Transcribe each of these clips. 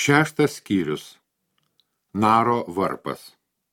Šeštas skyrius. Naro varpas.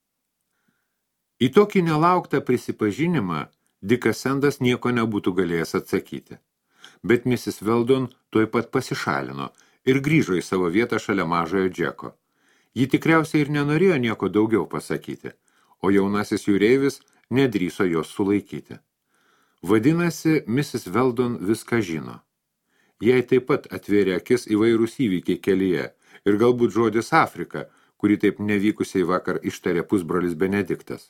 Į tokį nelauktą prisipažinimą Dikas Sendas nieko nebūtų galėjęs atsakyti. Bet Mrs. Weldon tuoj pat pasišalino ir grįžo į savo vietą šalia mažojo Džeko. Ji tikriausiai ir nenorėjo nieko daugiau pasakyti, o jaunasis jūreivis nedrįso jos sulaikyti. Vadinasi, Mrs. Weldon viską žino. Jai taip pat atvėrė akis įvairūs įvykiai kelyje ir galbūt žodis Afrika, kurį taip nevykusiai vakar ištarė pusbrolis Benediktas.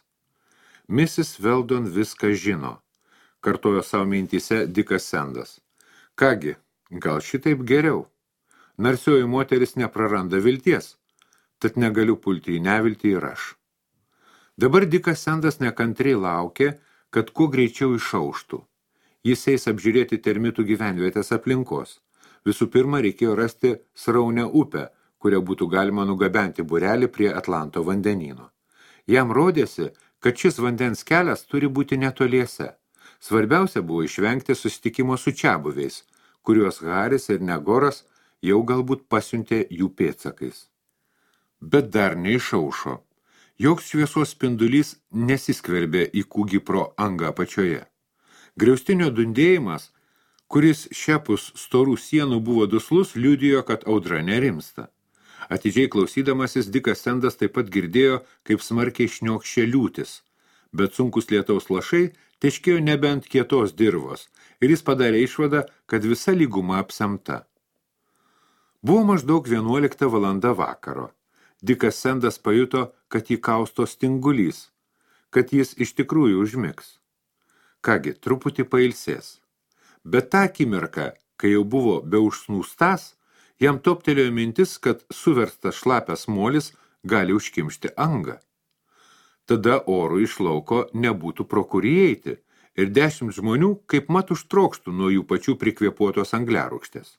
Mrs. Weldon viską žino, kartojo savo mintyse Dikas Sendas. Kągi, gal šitaip geriau? Narsioji moteris nepraranda vilties, tad negaliu pulti į neviltį ir aš. Dabar Dikas Sendas nekantriai laukė, kad kuo greičiau išauštų. Jis eis apžiūrėti termitų gyvenvietės aplinkos. Visų pirma, reikėjo rasti sraunę upę, kurią būtų galima nugabenti burelį prie Atlanto vandenyno. Jam rodėsi, kad šis vandens kelias turi būti netoliese. Svarbiausia buvo išvengti susitikimo su čiabuviais, kuriuos Haris ir Negoras jau galbūt pasiuntė jų pėdsakais. Bet dar neišaušo. Joks šviesos spindulys nesiskverbė į kūgį pro angą apačioje. Griaustinio dundėjimas, kuris šiapus storų sienų buvo duslus, liudijo, kad audra nerimsta. Atidžiai klausydamasis, Dikas Sendas taip pat girdėjo, kaip smarkiai šniokščia liūtis, bet sunkus lietaus lašai teškėjo nebent kietos dirvos ir jis padarė išvadą, kad visa lyguma apsemta. Buvo maždaug 11 valanda vakaro. Dikas Sendas pajuto, kad jį kausto stingulys, kad jis iš tikrųjų užmigs. Kągi, truputį pailsės. Bet tą akimirką, kai jau buvo beužsnūstas, jam toptelėjo mintis, kad suverstas šlapias molis gali užkimšti angą. Tada orų iš lauko nebūtų pro kurį eiti ir 10 žmonių kaip mat užtrokštų nuo jų pačių prikvėpuotos angliarūgštės.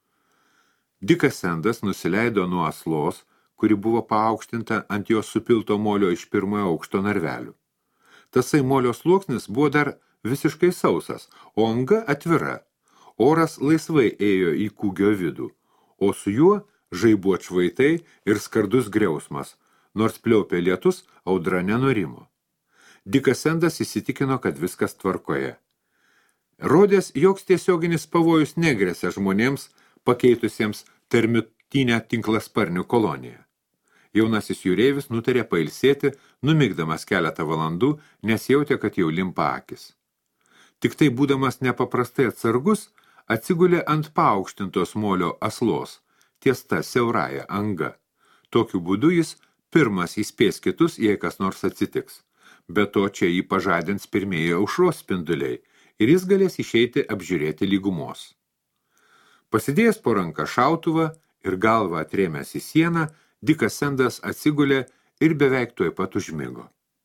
Dikas Sendas nusileido nuo aslos, kuri buvo paaukštinta ant jos supilto molio iš pirmojo aukšto narvelių. Tasai molio sluoksnis buvo dar visiškai sausas, o anga atvira. Oras laisvai ėjo į kūgio vidų, o su juo žaibuot švaitai ir skardus griausmas, nors pliaupė lietus, audra nenurimo. Dikas Sendas įsitikino, kad viskas tvarkoje. Rodės, joks tiesioginis pavojus negresia žmonėms, pakeitusiems termitinę tinklasparnių koloniją. Jaunasis jūreivis nutarė pailsėti, numigdamas keletą valandų, nes jautė, kad jau limpa akis. Tik tai būdamas nepaprastai atsargus, atsigulė ant paaukštintos molio aslos, ties ta siauraja anga. Tokiu būdu jis pirmas įspės kitus, jei kas nors atsitiks. Be to čia jį pažadins pirmieji aušros spinduliai ir jis galės išeiti apžiūrėti lygumos. Pasidėjęs po ranką šautuvą ir galvą atrėmęs į sieną, Dikas Sendas atsigulė ir beveik tuoj pat užmigo.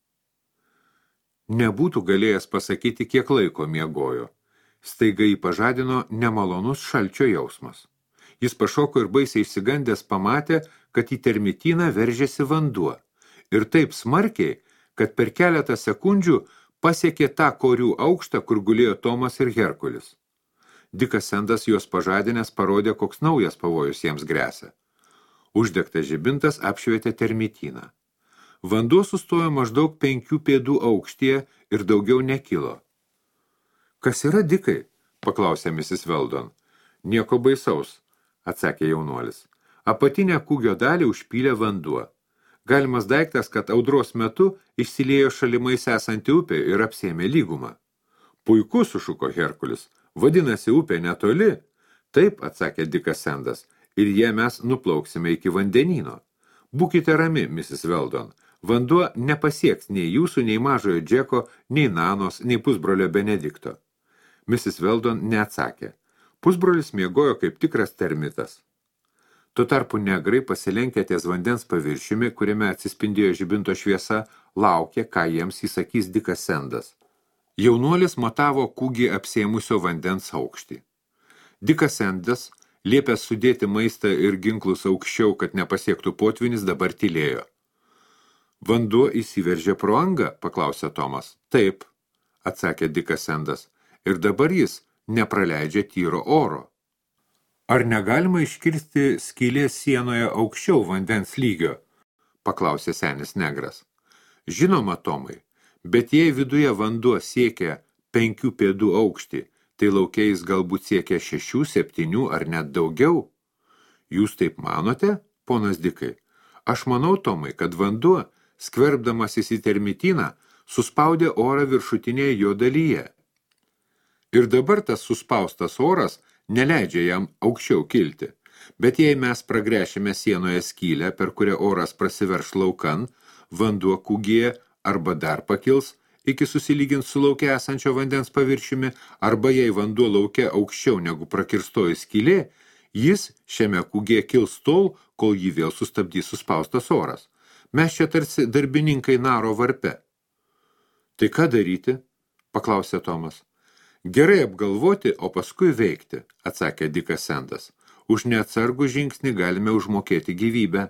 Nebūtų galėjęs pasakyti, kiek laiko miegojo. Staiga jį pažadino nemalonus šalčio jausmas. Jis pašoko ir baisiai išsigandęs pamatė, kad į termityną veržėsi vanduo. Ir taip smarkiai, kad per keletą sekundžių pasiekė tą korių aukštą, kur gulėjo Tomas ir Herkulis. Dikas Sendas juos pažadinęs parodė, koks naujas pavojus jiems gresia. Uždegtas žibintas apšvietė termityną. Vanduo sustojo maždaug 5 pėdų aukštyje ir daugiau nekilo. Kas yra, Dikai? Paklausė Mrs. Weldon. Nieko baisaus, atsakė jaunuolis. Apatinę kūgio dalį užpylė vanduo. Galimas daiktas, kad audros metu išsiliejo šalimais esanti upė ir apsėmė lygumą. Puiku, sušuko Herkulis. Vadinasi, upė netoli? Taip, atsakė Dikas Sendas. Ir jie mes nuplauksime iki vandenyno. Būkite rami, Mrs. Weldon. Vanduo nepasieks nei jūsų, nei mažojo Džeko, nei Nanos, nei pusbrolio Benedikto. Mrs. Weldon neatsakė. Pusbrolis miegojo kaip tikras termitas. Tuo tarpu negrai pasilenkę ties vandens paviršiumi, kuriame atsispindėjo žibinto šviesa, laukė, ką jiems įsakys Dikas Sendas. Jaunuolis matavo kūgį apsėmusio vandens aukštį. Dikas Sendas, liepęs sudėti maistą ir ginklus aukščiau, kad nepasiektų potvinis, dabar tylėjo. Vanduo įsiveržė pro angą, paklausė Tomas. Taip, atsakė Dikas Sendas, ir dabar jis nepraleidžia tyro oro. Ar negalima iškirsti skylės sienoje aukščiau vandens lygio? Paklausė senis negras. Žinoma, Tomai, bet jei viduje vanduo siekia 5 pėdų aukštį, tai lauke jis galbūt siekia 6, 7 ar net daugiau. Jūs taip manote, ponas Dikai? Aš manau, Tomai, kad vanduo, skverbdamasis į termityną, suspaudė orą viršutinėje jo dalyje. Ir dabar tas suspaustas oras neleidžia jam aukščiau kilti. Bet jei mes pragręšime sienoje skylę, per kurią oras prasiverš laukan, vanduo kūgyje arba dar pakils, iki susilygint su lauke esančio vandens paviršiumi, arba jei vanduo lauke aukščiau negu prakirstoji skylė, jis šiame kūgyje kils tol, kol jį vėl sustabdys suspaustas oras. Mes čia tarsi darbininkai Naro varpe. Tai ką daryti? Paklausė Tomas. Gerai apgalvoti, o paskui veikti, atsakė Dikas Sendas. Už neatsargų žingsnį galime užmokėti gyvybę.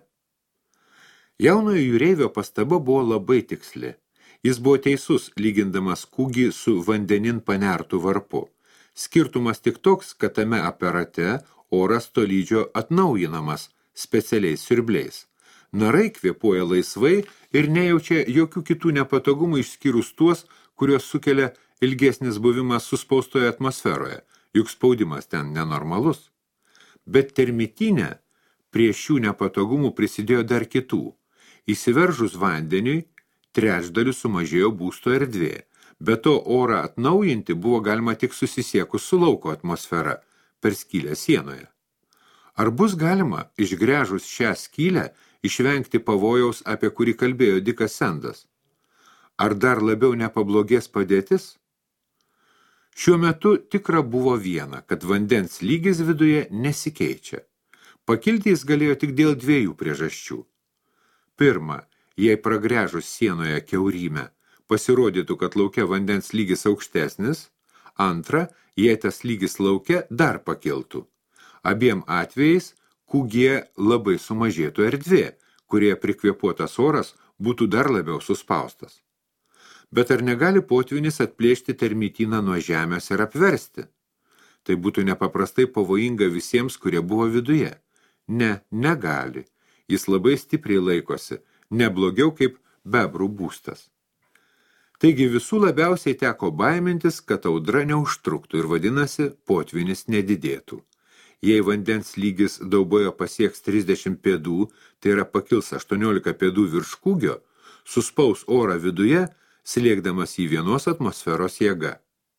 Jaunojo jūreivio pastaba buvo labai tiksli. Jis buvo teisus, lygindamas kūgį su vandenin panertų varpu. Skirtumas tik toks, kad tame aparate oras tolydžio atnaujinamas specialiais siurbliais. Narai kvėpuoja laisvai ir nejaučia jokių kitų nepatogumų išskyrus tuos, kuriuos sukelia ilgesnis buvimas suspaustoje atmosferoje, juk spaudimas ten nenormalus. Bet termitinė prie šių nepatogumų prisidėjo dar kitų. Įsiveržus vandeniui, trečdaliu sumažėjo būsto erdvė. Be to orą atnaujinti buvo galima tik susisiekus su lauko atmosfera per skylę sienoje. Ar bus galima, išgręžus šią skylę, išvengti pavojaus, apie kurį kalbėjo Dikas Sendas? Ar dar labiau nepablogės padėtis? Šiuo metu tikra buvo viena, kad vandens lygis viduje nesikeičia. Pakilti jis galėjo tik dėl 2 priežasčių. Pirma, jei pragręžus sienoje kiaurymę pasirodytų, kad lauke vandens lygis aukštesnis. Antra, jei tas lygis lauke dar pakiltų. Abiem atvejais kūgyje labai sumažėtų erdvė, kurie prikvėpuotas oras būtų dar labiau suspaustas. Bet ar negali potvynis atplėšti termityną nuo žemės ir apversti? Tai būtų nepaprastai pavojinga visiems, kurie buvo viduje. Ne, negali. Jis labai stipriai laikosi, neblogiau kaip bebrų būstas. Taigi visų labiausiai teko baimintis, kad audra neužtruktų ir vadinasi, potvynis nedidėtų. Jei vandens lygis Dauboje pasieks 30 pėdų, tai yra pakils 18 pėdų virš kūgio, suspaus orą viduje, slėgdamas į vienos atmosferos jėga.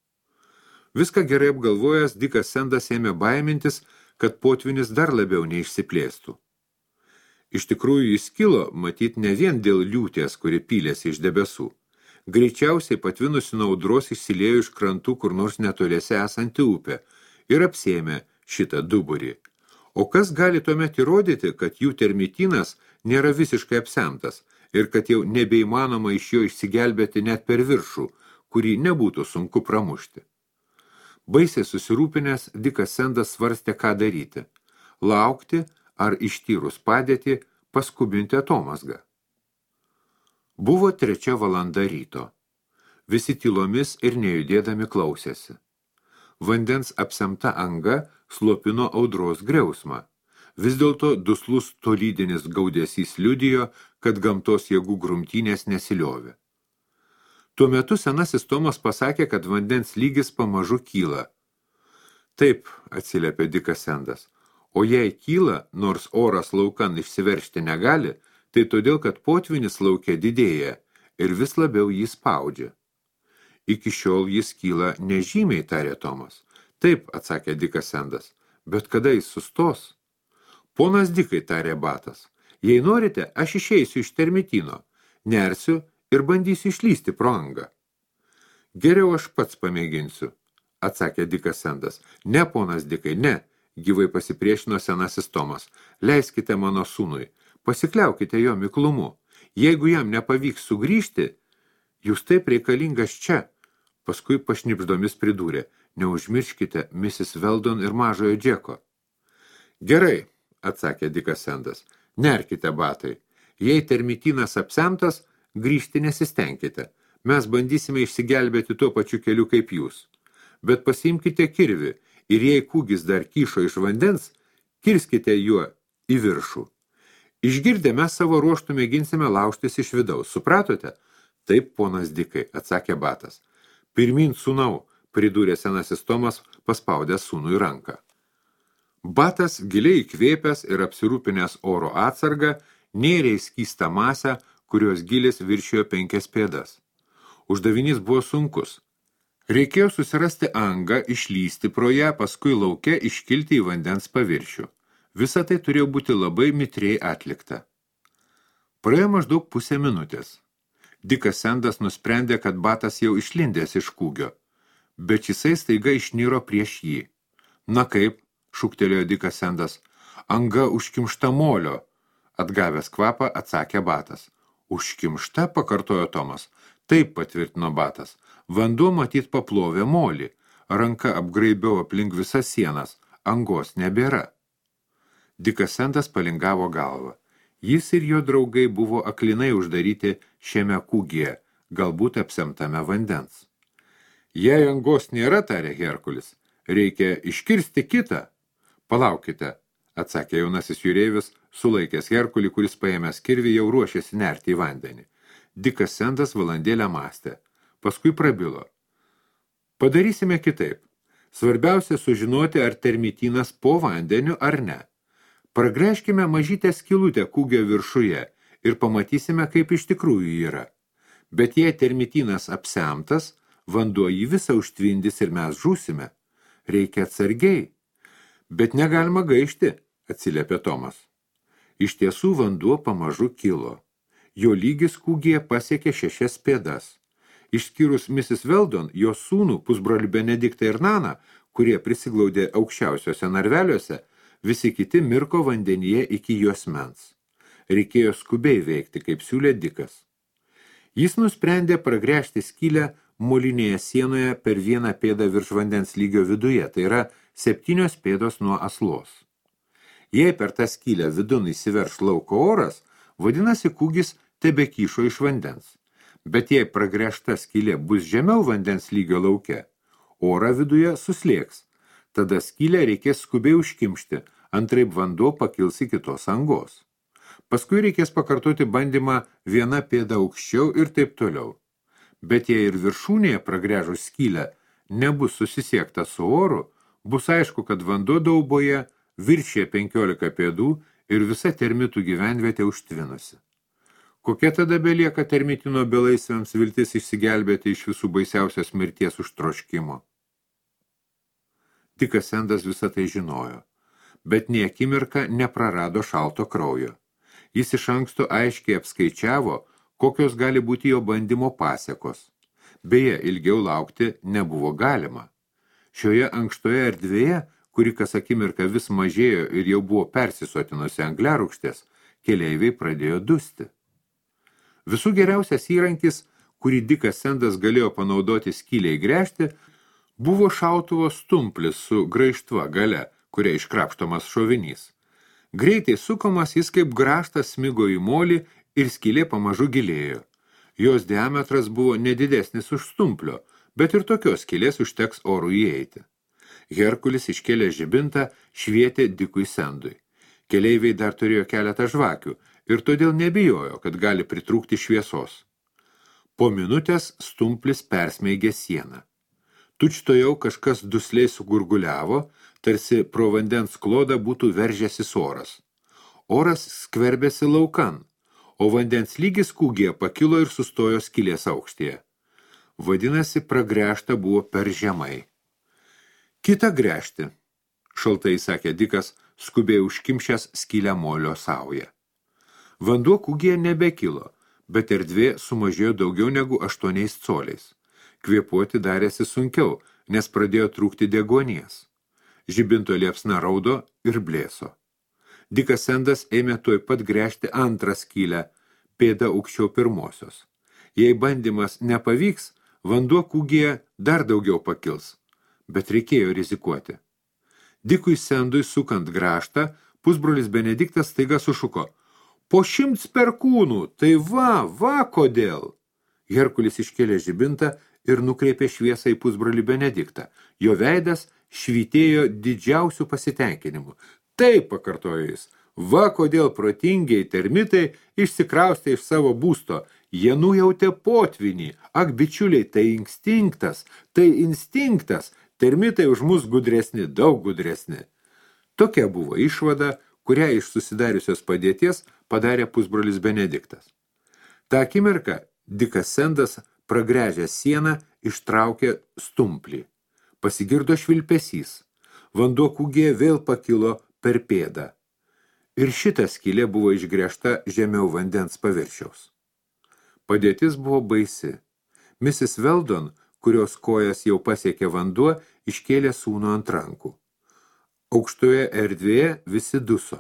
Viską gerai apgalvojęs, Dikas Sendas ėmė baimintis, kad potvynis dar labiau neišsiplėstų. Iš tikrųjų jis kilo, matyt, ne vien dėl liūties, kuri pylėsi iš debesų. Greičiausiai patvinusi nuo audros išsilėjo iš krantų kur nors netoliese esanti upė ir apsėmė šitą duburį. O kas gali tuomet įrodyti, kad jų termitynas nėra visiškai apsemtas ir kad jau nebeįmanoma iš jo išsigelbėti net per viršų, kurį nebūtų sunku pramušti. Baisiai susirūpinęs, Dikas Sendas svarstė, ką daryti. Laukti ar ištyrus padėtį paskubinti atomazgą. Buvo 3 valanda ryto. Visi tylomis ir nejudėdami klausėsi. Vandens apsemta anga slopino audros griausmą. Vis dėlto duslus tolydinis gaudesys liudijo, kad gamtos jėgų grumtynės nesiliovė. Tuo metu senasis Tomas pasakė, kad vandens lygis pamažu kyla. Taip, atsiliepė Dikas Sendas, o jei kyla, nors oras laukan išsiveržti negali, tai todėl, kad potvynis lauke didėja ir vis labiau jį spaudžia. Iki šiol jis kyla nežymiai, tarė Tomas. Taip, atsakė Dikas Sendas, bet kada jis sustos? Ponas Dikai, tarė Batas, jei norite, aš išeisiu iš termitino, nersiu ir bandysiu išlysti pro angą. Geriau aš pats pamėginsiu, atsakė Dikas Sendas. Ne, ponas Dikai, ne, gyvai pasipriešino senasis Tomas. Leiskite mano sūnui, pasikliaukite jo miklumu. Jeigu jam nepavyks sugrįžti, jūs taip reikalingas čia. Paskui pašnipždomis pridūrė, neužmirškite Mrs. Weldon ir mažojo Džeko. Gerai, atsakė Dikas Sendas, nerkite, Batai. Jei termitynas apsemtas, grįžti nesistengkite. Mes bandysime išsigelbėti tuo pačiu keliu kaip jūs. Bet pasiimkite kirvį, ir jei kūgis dar kyšo iš vandens, kirskite juo į viršų. Išgirdę mes savo ruoštų mėginsime laužtis iš vidaus. Supratote? Taip, ponas Dikai, atsakė Batas. Pirmin, sūnau, pridūrė senasis Tomas, paspaudęs sūnui ranką. Batas, giliai įkvėpęs ir apsirūpinęs oro atsargą, nėrė į skystą masę, kurios gilis viršijo 5 pėdas. Uždavinys buvo sunkus. Reikėjo susirasti angą, išlysti pro ją, paskui lauke iškilti į vandens paviršių. Visa tai turėjo būti labai mitriai atlikta. Praėjo maždaug pusę minutės. Dikas Sendas nusprendė, kad Batas jau išlindęs iš kūgio, bet jisai staiga išniro prieš jį. Na kaip, šūktelėjo Dikas Sendas, anga užkimšta molio. Atgavęs kvapą, atsakė Batas. Užkimšta, pakartojo Tomas. Taip, patvirtino Batas. Vanduo matyt paplovė molį. Ranka apgraibiau aplink visas sienas. Angos nebėra. Dikas Sendas palingavo galvą. Jis ir jo draugai buvo aklinai uždaryti šiame kūgyje, galbūt apsemtame vandens. Jei angos nėra, tarė Herkulis, reikia iškirsti kitą. Palaukite, atsakė jaunasis jūreivis, sulaikęs Herkulį, kuris paėmęs kirvį jau ruošėsi nerti į vandenį. Dikas Sendas valandėlę mąstė. Paskui prabilo. Padarysime kitaip. Svarbiausia sužinoti, ar termitinas po vandeniu ar ne. Pragręžkime mažytę skylutę kūgio viršuje ir pamatysime, kaip iš tikrųjų yra. Bet jei termitinas apsemtas, vanduo jį visą užtvindys ir mes žūsime. Reikia atsargiai. Bet negalima gaišti, atsiliepė Tomas. Iš tiesų vanduo pamažu kilo. Jo lygis kūgyje pasiekė 6 pėdas. Išskyrus Mrs. Weldon, jo sūnų, pusbrolių Benediktą ir Naną, kurie prisiglaudė aukščiausiuose narveliuose, visi kiti mirko vandenyje iki juosmens. Reikėjo skubiai veikti, kaip siūlė Dikas. Jis nusprendė pragręžti skylę molinėje sienoje per 1 pėdą virš vandens lygio viduje, tai yra 7 pėdos nuo aslos. Jei per tą skylę vidun įsiverš lauko oras, vadinasi kūgis tebekyšo iš vandens. Bet jei pragręžta skylė bus žemiau vandens lygio lauke, orą viduje suslėgs. Tada skylę reikės skubiai užkimšti, antraip vanduo pakils iki tos angos. Paskui reikės pakartoti bandymą 1 pėdą aukščiau ir taip toliau. Bet jei ir viršūnėje pragręžus skylę nebus susisiekta su oru, bus aišku, kad vanduo dauboje viršė 15 pėdų ir visa termitų gyvenvietė užtvinusi. Kokia tada belieka termitino belaisviams viltis išsigelbėti iš visų baisiausios mirties užtroškimo? Dikas Sendas visą tai žinojo, bet nė akimirką neprarado šalto kraujo. Jis iš anksto aiškiai apskaičiavo, kokios gali būti jo bandymo pasekos. Beje, ilgiau laukti nebuvo galima. Šioje ankštoje erdvėje, kuri kas akimirką vis mažėjo ir jau buvo persisotinusi angliarūgštės, keleiviai pradėjo dusti. Visų geriausias įrankis, kurį Dikas Sendas galėjo panaudoti skyliai gręžti, buvo šautuvo stumplis su graižtva gale, kuria iškrapštomas šovinys. Greitai sukomas jis kaip grąžtas smigo į molį ir skylė pamažu gilėjo. Jos diametras buvo nedidesnis už stumplio, bet ir tokios skylės užteks orų įeiti. Herkulis iškėlė žibintą, švietė Dikui Sendui. Keleiviai dar turėjo keletą žvakių ir todėl nebijojo, kad gali pritrūkti šviesos. Po minutės stumplis persmeigė sieną. Tučtojau kažkas dusliai sugurguliavo, tarsi pro vandens klodą būtų veržęsis oras. Oras skverbėsi laukan, o vandens lygis kūgyje pakilo ir sustojo skylės aukštyje. Vadinasi, pragręžta buvo per žemai. Kita gręžti, šaltai sakė Dikas, skubiai užkimšęs skylę molio saują. Vanduo kūgyje nebekilo, bet erdvė sumažėjo daugiau negu 8 coliais. Kvėpuoti darėsi sunkiau, nes pradėjo trūkti deguonies. Žibinto liepsna raudo ir blėso. Dikas Sendas ėmė tuoj pat gręžti antrą skylę, pėdą aukščiau pirmosios. Jei bandymas nepavyks, vanduo kūgyje dar daugiau pakils, bet reikėjo rizikuoti. Dikui Sendui sukant grąžtą, pusbrolis Benediktas staiga sušuko: po 100 perkūnų, tai va kodėl. Herkulis iškėlė žibintą ir nukreipė šviesą į pusbrolį Benediktą. Jo veidas švytėjo didžiausių pasitenkinimu. Taip, pakartojo jis, va kodėl protingiai termitai išsikraustė iš savo būsto. Jie nujautė potvinį. Ak, bičiuliai, tai instinktas. Termitai už mus gudresni, daug gudresni. Tokia buvo išvada, kurią iš susidariusios padėties padarė pusbrolis Benediktas. Ta akimirką Dikas Sendas pragręžęs sieną ištraukė stumplį. Pasigirdo švilpesys. Vanduo kūgėje vėl pakilo per pėdą. Ir šita skylė buvo išgręžta žemiau vandens paviršiaus. Padėtis buvo baisi. Mrs. Weldon, kurios kojas jau pasiekė vanduo, iškėlė sūnų ant rankų. Aukštoje erdvėje visi duso.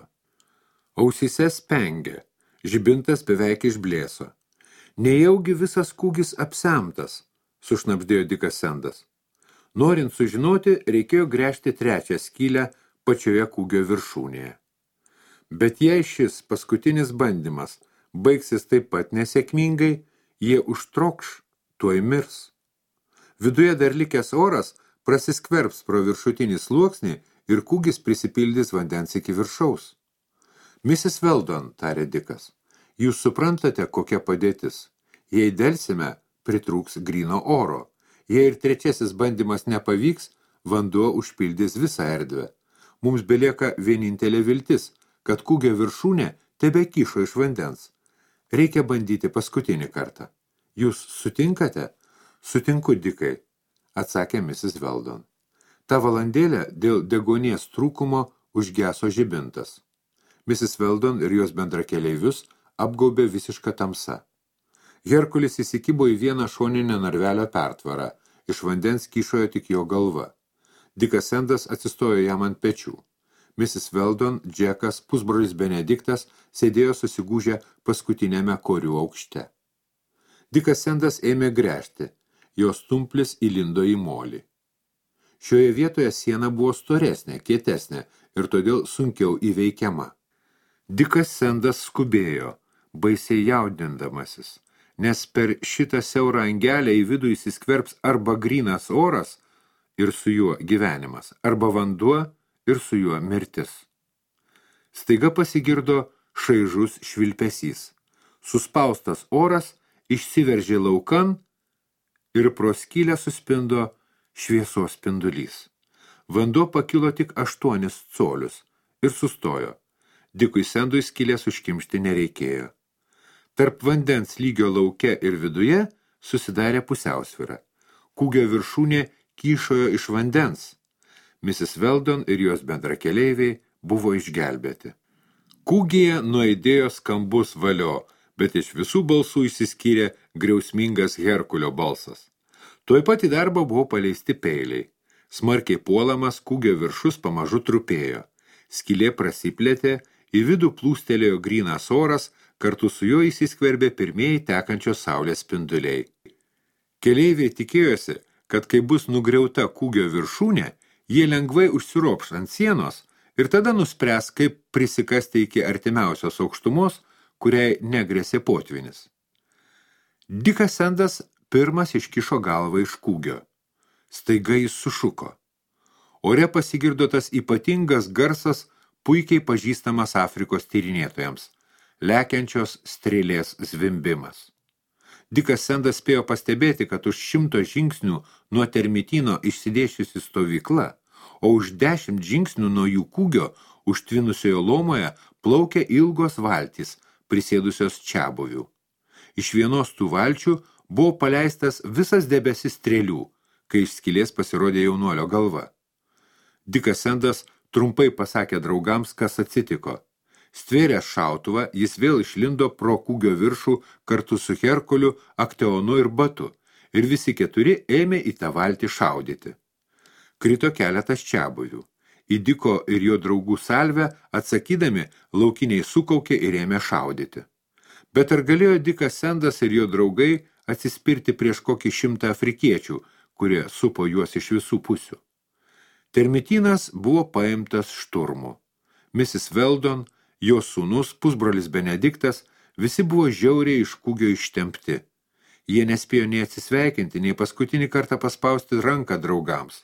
Ausyse spengė, žibintas beveik išblėso. Nejaugi visas kūgis apsemtas, sušnabždėjo Dikas Sendas. Norint sužinoti, reikėjo gręžti trečią skylę pačioje kūgio viršūnėje. Bet jei šis paskutinis bandymas baigsis taip pat nesėkmingai, jie užtrokš, tuoj mirs. Viduje dar likęs oras prasiskverbs pro viršutinį sluoksnį ir kūgis prisipildys vandens iki viršaus. Mrs. Weldon, tarė Dikas, jūs suprantate, kokia padėtis. Jei delsime, pritrūks gryno oro. Jei ir trečiasis bandymas nepavyks, vanduo užpildys visą erdvę. Mums belieka vienintelė viltis, kad kūgio viršūnė tebekyšo iš vandens. Reikia bandyti paskutinį kartą. Jūs sutinkate? Sutinku, Dikai, atsakė Mrs. Weldon. Ta valandėlė dėl degonės trūkumo užgeso žibintas. Mrs. Weldon ir jos bendrakeleivius apgaubė visiška tamsa. Herkulis įsikibo į vieną šoninę narvelio pertvarą. Iš vandens kyšojo tik jo galva. Dikas Sendas atsistojo jam ant pečių. Mrs. Weldon, Džekas, pusbrolis Benediktas sėdėjo susigūžę paskutinėme korių aukšte. Dikas Sendas ėmė gręžti. Jos stumplis įlindo į molį. Šioje vietoje siena buvo storesnė, kietesnė ir todėl sunkiau įveikiama. Dikas Sendas skubėjo, baisiai jaudindamasis, nes per šitą siaurą angelę į vidų įsiskverbs arba grynas oras ir su juo gyvenimas, arba vanduo ir su juo mirtis. Staiga pasigirdo šaižus švilpesys. Suspaustas oras išsiveržė laukan ir pro skylę suspindo šviesos spindulys. Vanduo pakilo tik 8 colius ir sustojo. Dikui Sendui skylės užkimšti nereikėjo. Tarp vandens lygio lauke ir viduje susidarė pusiausvyra. Kūgio viršūnė kyšojo iš vandens. Mrs. Weldon ir jos bendrakeleiviai buvo išgelbėti. Kūgyje nuaidėjo skambus valio, bet iš visų balsų išsiskyrė griausmingas Herkulio balsas. Tuoj pat į darbą buvo paleisti peiliai. Smarkiai puolamas kūgio viršus pamažu trupėjo. Skylė prasiplėtė, į vidų plūstelėjo grynas oras, kartu su juo įsiskverbė pirmieji tekančios saulės spinduliai. Keleiviai tikėjosi, kad kai bus nugriauta kūgio viršūnė, jie lengvai užsiropš ant sienos ir tada nuspręs, kaip prisikasti iki artimiausios aukštumos, kuriai negrėsė potvinis. Dikas Sendas pirmas iškišo galvą iš kūgio. Staiga jis sušuko. Ore pasigirdo tas ypatingas garsas, puikiai pažįstamas Afrikos tyrinėtojams – lekiančios strėlės zvimbimas. Dikas Sendas spėjo pastebėti, kad už 100 žingsnių nuo termitino išsidėšiusi stovykla, o už 10 žingsnių nuo jų kūgio užtvinusioje lomoje plaukė ilgos valtys, prisėdusios čiabuvių. Iš vienos tų valčių buvo paleistas visas debesis strėlių, kai iš skylės pasirodė jaunuolio galva. Dikas Sendas trumpai pasakė draugams, kas atsitiko. Stvėręs šautuvą, jis vėl išlindo pro kūgio viršų kartu su Herkuliu, Akteonu ir Batu, ir visi 4 ėmė į tą valtį šaudyti. Krito keletas čiabuvių. Į Diko ir jo draugų salvę atsakydami, laukiniai sukaukė ir ėmė šaudyti. Bet ar galėjo Dikas Sendas ir jo draugai atsispirti prieš kokį 100 afrikiečių, kurie supo juos iš visų pusių? Termitinas buvo paimtas šturmu. Mrs. Weldon, jos sūnus, pusbrolis Benediktas, visi buvo žiauriai iš kūgio ištempti. Jie nespėjo nei atsisveikinti, nei paskutinį kartą paspausti ranką draugams.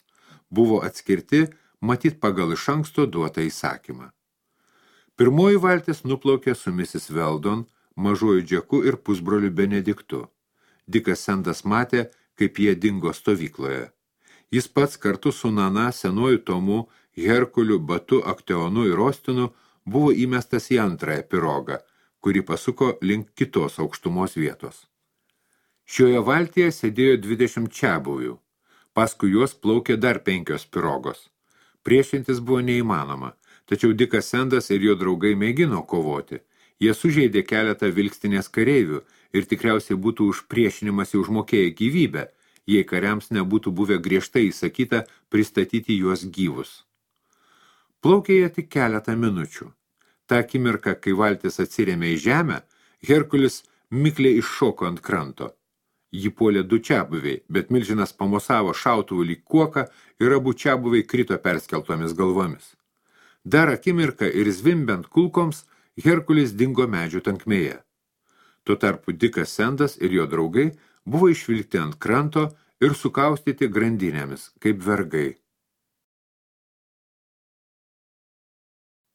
buvo atskirti, matyt pagal iš anksto duotą įsakymą. Pirmoji valtis nuplaukė su Mrs. Weldon, mažuoju Džeku ir pusbroliu Benediktu. Dikas Sendas matė, kaip jie dingo stovykloje. Jis pats kartu su Nana, senuoju Tomu, Herkuliu, Batu, Akteonu ir Ostinu buvo įmestas į antrąją pirogą, kuri pasuko link kitos aukštumos vietos. Šioje valtyje sėdėjo 20 čiabuvių. Paskui juos plaukė dar 5 pirogos. Priešintis buvo neįmanoma, tačiau Dikas Sendas ir jo draugai mėgino kovoti. Jie sužeidė keletą vilkstinės kareivių ir tikriausiai būtų už priešinimąsi užmokėję gyvybę, jei kariams nebūtų buvę griežtai įsakyta pristatyti juos gyvus. Plaukė jie tik keletą minučių. Ta akimirka, kai valtis atsirėmė į žemę, Herkulis mikliai iššoko ant kranto. Jį puolė 2 čiabuviai, bet milžinas pamosavo šautuvų lyg kuoką ir abu čiabuviai krito perskeltomis galvomis. Dar akimirką ir zvimbiant kulkoms, Herkulis dingo medžių tankmėje. Tuo tarpu Dikas Sendas ir jo draugai buvo išvilkti ant kranto ir sukaustyti grandinėmis, kaip vergai.